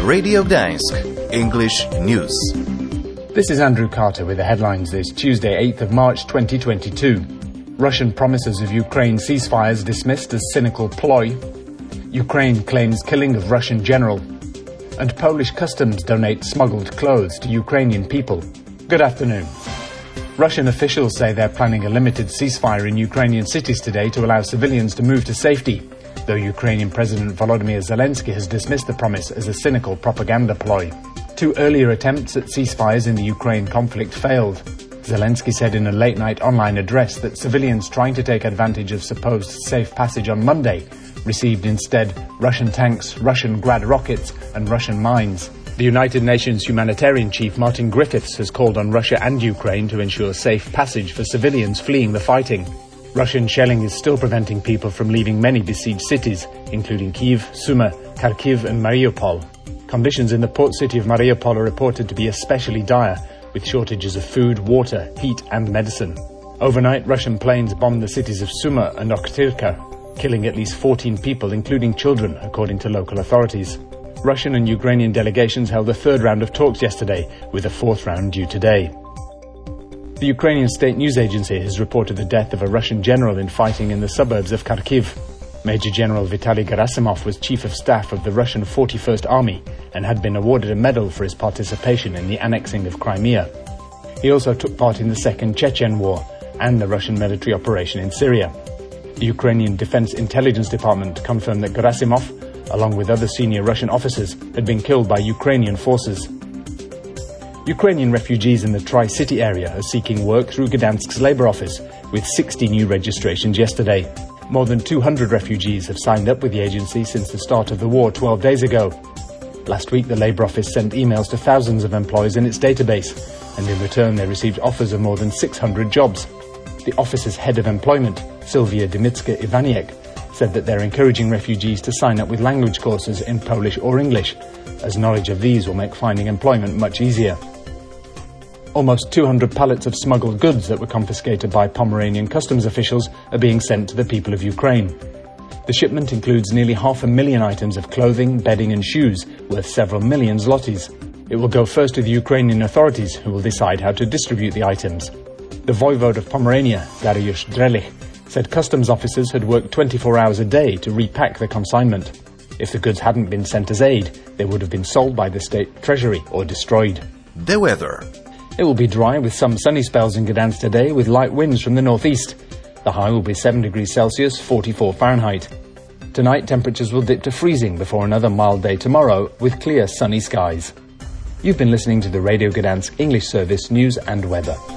Radio Gdańsk, English News. This is Andrew Carter with the headlines this Tuesday, 8th of March 2022. Russian promises of Ukraine ceasefires dismissed as cynical ploy. Ukraine claims killing of Russian general. And Polish customs donate smuggled clothes to Ukrainian people. Good afternoon. Russian officials say they're planning a limited ceasefire in Ukrainian cities today to allow civilians to move to safety, though Ukrainian President Volodymyr Zelensky has dismissed the promise as a cynical propaganda ploy. Two earlier attempts at ceasefires in the Ukraine conflict failed. Zelensky said in a late-night online address that civilians trying to take advantage of supposed safe passage on Monday received instead Russian tanks, Russian Grad rockets and Russian mines. The United Nations humanitarian chief Martin Griffiths has called on Russia and Ukraine to ensure safe passage for civilians fleeing the fighting. Russian shelling is still preventing people from leaving many besieged cities, including Kyiv, Sumy, Kharkiv and Mariupol. Conditions in the port city of Mariupol are reported to be especially dire, with shortages of food, water, heat and medicine. Overnight, Russian planes bombed the cities of Sumy and Okhtyrka, killing at least 14 people, including children, according to local authorities. Russian and Ukrainian delegations held a third round of talks yesterday, with a fourth round due today. The Ukrainian state news agency has reported the death of a Russian general in fighting in the suburbs of Kharkiv. Major General Vitaly Gerasimov was chief of staff of the Russian 41st Army and had been awarded a medal for his participation in the annexing of Crimea. He also took part in the Second Chechen War and the Russian military operation in Syria. The Ukrainian Defense Intelligence Department confirmed that Gerasimov, along with other senior Russian officers, had been killed by Ukrainian forces. Ukrainian refugees in the Tri-City area are seeking work through Gdansk's Labour Office, with 60 new registrations yesterday. More than 200 refugees have signed up with the agency since the start of the war 12 days ago. Last week, the Labour Office sent emails to thousands of employees in its database, and in return they received offers of more than 600 jobs. The office's head of employment, Sylvia Dymycka-Iwaniec, said that they're encouraging refugees to sign up with language courses in Polish or English, as knowledge of these will make finding employment much easier. Almost 200 pallets of smuggled goods that were confiscated by Pomeranian customs officials are being sent to the people of Ukraine. The shipment includes nearly 500,000 items of clothing, bedding and shoes, worth several million zlotys. It will go first to the Ukrainian authorities, who will decide how to distribute the items. The voivode of Pomerania, Dariusz Drelich, said customs officers had worked 24 hours a day to repack the consignment. If the goods hadn't been sent as aid, they would have been sold by the state treasury or destroyed. The weather. It will be dry with some sunny spells in Gdansk today, with light winds from the northeast. The high will be 7 degrees Celsius, 44 Fahrenheit. Tonight, temperatures will dip to freezing before another mild day tomorrow, with clear sunny skies. You've been listening to the Radio Gdansk English Service News and Weather.